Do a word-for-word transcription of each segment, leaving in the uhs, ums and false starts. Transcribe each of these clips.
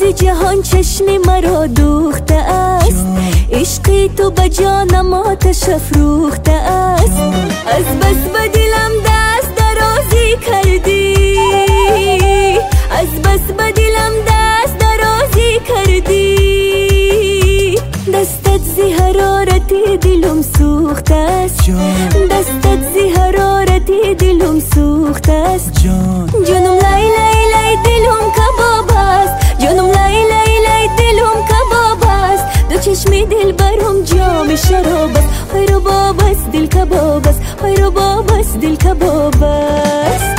جهان چشم مرا دوخته است، عشق تو به جانم آتش افروخته است. از بس به دلم دست درازی کردی، از بس به دلم دست درازی کردی. دستت زی حرارت دلم سوخته است، دستت زی حرارت دلم سوخته است. جانم لای لای لای دلم کباب است، جانم لای لای لای دلم کباب است. دو چشم دل برم جام شراب است، های رباب است دل کباب است، های رباب است دل کباب است.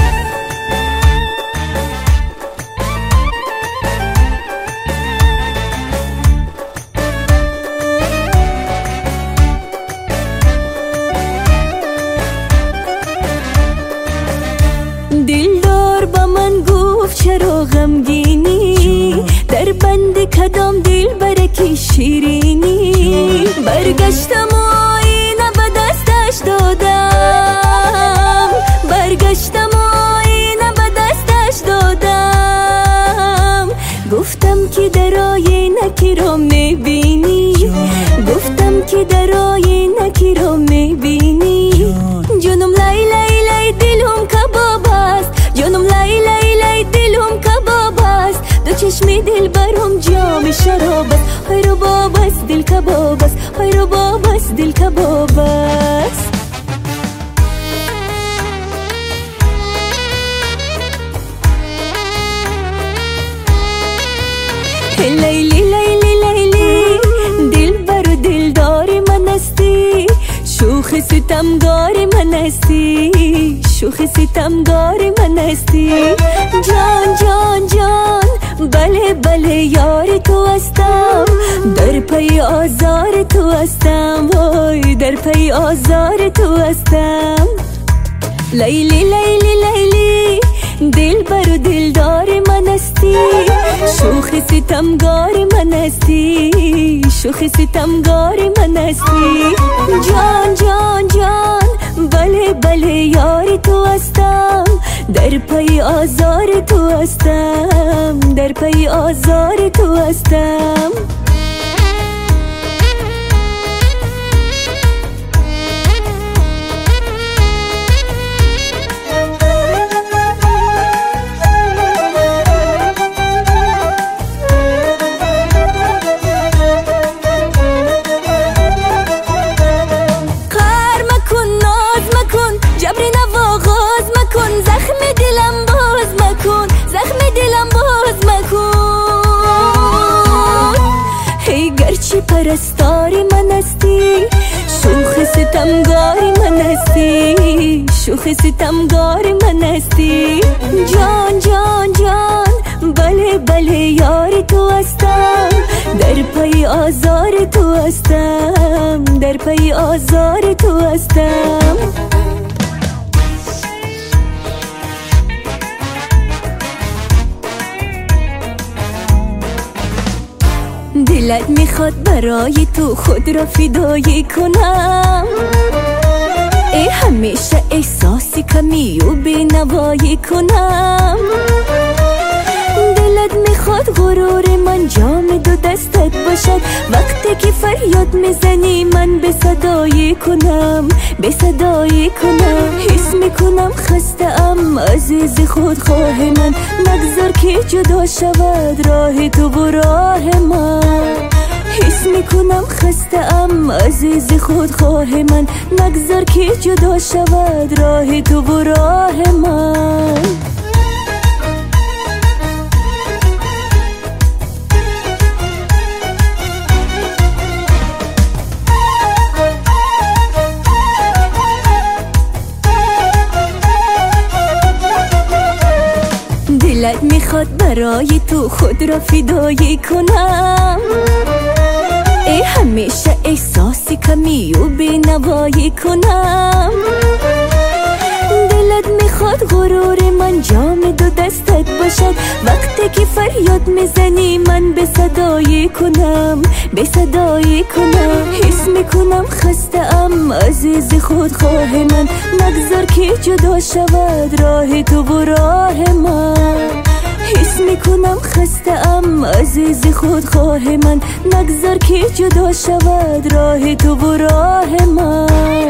دلدار با من گفت چرا غمگینی، در بند کدام دل برکی شیرینی. برگشتم و آینه به دستش دادم، برگشتم و آینه به دستش دادم. گفتم که در آینه کی را میبینی، گفتم که در آینه کی را میبینی. جانم لای لای لای دلم کباب است، جانم لای لای لای دلم کباب است. دو چشم دل برم جام شراب است، های رباب است دل کباب است، های رباب است دل کباب است. لیلی لیلی لیلی دل بر و دلدار من استی، شوخ ستمگار من استی، شوخ ستمگار من استی. جان جان جان بله بله یار تو هستم، در پی آزار تو هستم، وای در پی آزار تو هستم. لیلی لیلی لیلی دل بر و دلدار من استی، شوخ ستمگار من استی، شوخ ستمگار من استی. جان جان جان بله بله یار تو هستم، در پی آزار تو هستم، در پی آزار تو هستم. جبری نواغاز مکن، زخم دلم باز مکن، زخم دلم باز مکن. هی گرچه پرستار من استی، شوخ ستمگار من استی، شوخ ستمگار من استی. جان جان جان بله بله یار تو هستم، در پی آزار تو هستم، در پی آزار تو هستم. دلت میخواد برای تو خود را فدایی کنم، ای همیشه احساسی کمی و بینوایی کنم. دلت میخواد غرور من جام دو دستت باشد، وقتی که فریاد میزنی من به صدایی کنم، به صدایی کنم. حس میکنم خسته ام عزیز خودخواه من، نگذار که جدا شود راه تو و راه من. حس میکنم خسته ام عزیز خودخواه من، نگذار که جدا شود راه تو و راه من. دلت میخواد برای تو خود را فدایی کنم، ای همیشه احساسی کمی و بینوایی کنم. دلت میخواد غرور من جام دو دستت باشد، وقتی که فریاد میزنی من به صدایی کنم، به صدایی کنم. حس میکنم خسته ام عزیز خودخواه من، نگذار که جدا شود راه تو و راه من. حس میکنم خسته ام عزیز خودخواه من، نگذار که جدا شود راه تو و راه من.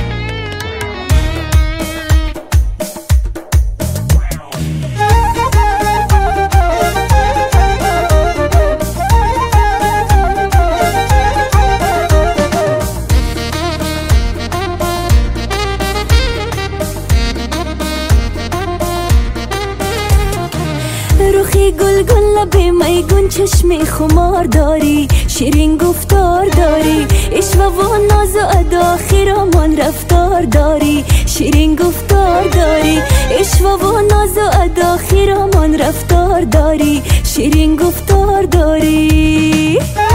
روخی گل گل لب میگون چشم خمار داری، شیرین گفتار داری، عشق و ناز و ادا خیرامان رفتار داری، شیرین گفتار داری، عشق و ناز و ادا خیرامان رفتار داری، شیرین گفتار داری.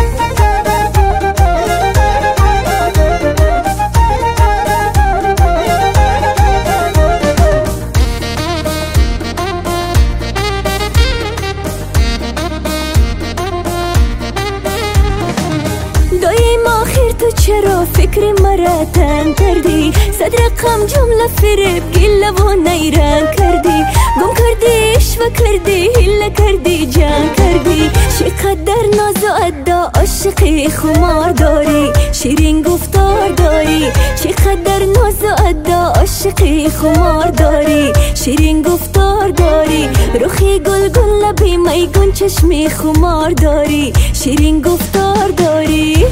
تو چرا فکر مرا تنگ کردی؟ صد رقم جمله فریب گله و نیرنگ کردی، گم کردی عشق کردی هله کردی جنگ کردی، چقدر ناز و ادا عاشقی خمار داری، شیرین گفتار داری، چقدر ناز و ادا عاشقی خمار داری، شیرین گفتار داری. روخی گل گل لبی میگون چشمی خمار داری، شیرین گفتار داری.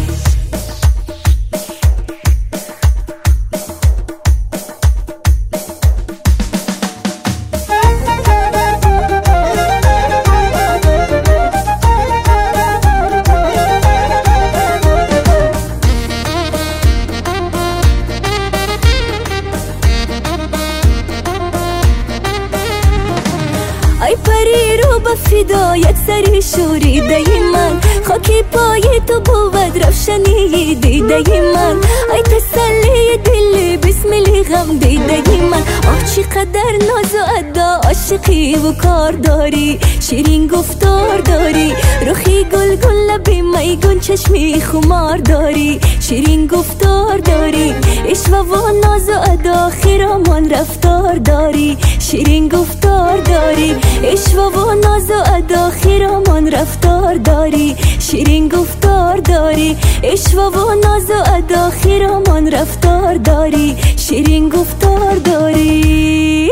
ای پری رو به فدایت سری شوریده من، خاکی پای تو بود روشنی دیده من، ای تسلی دل بسملی غم دیده من. آه چقدر ناز و ادا عاشقی و کار داری، شیرین گفتار داری، روخی گل گل لبی میگون چشمی خمار داری، شیرین گفتار داری، عشق و ناز و ادا خیرامان رفتار داری، شیرین گفتار داری، عشق و ناز و ادا خیرامان رفتار داری، شیرین گفتار داری، عشق و ناز و ادا خیرامان رفتار داری، شیرین گفتار داری.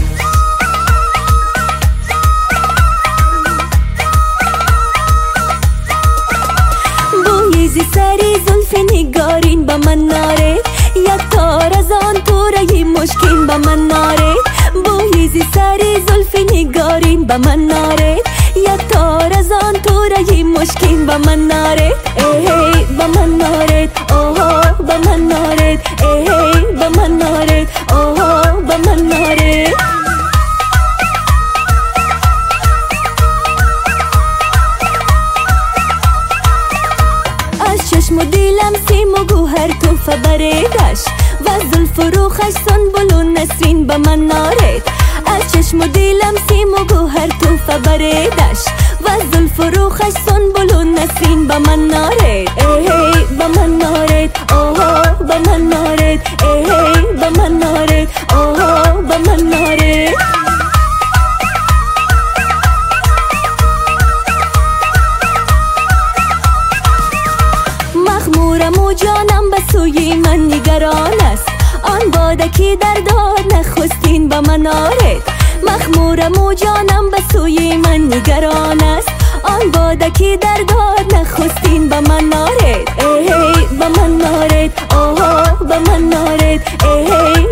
بوی زی سری زلف نگارین با من ناره، یک تار از آن پورای مشکین با من ناره، بوی زی سری زلف نگارین با من ناره، یک تار از آن پورای مشکین با من ناره، ای با من ناره، اوه با من ناره، ای با من ناره، اوه با من ناره. از چشم و دیلم سیم و گوهر توفه بریدش، و زلف و روخش سنبل و نسرین با من نارد. از چشم و دیلم سیم و گوهر توفه بریدش، و زلف و روخش سنبل و نسرین با من نارد، ای با من نارد، اوه با من نارد، ای با من نارد، اوه با من نارد. مخمورم و جانم به سوی من نگران است، آن باده که در داد نخستین با من آرد. مخمورم و جانم به سوی من نگران است، آن باده که در داد نخستین با من آرد، ای با من آرد، اوه با من آرد، ای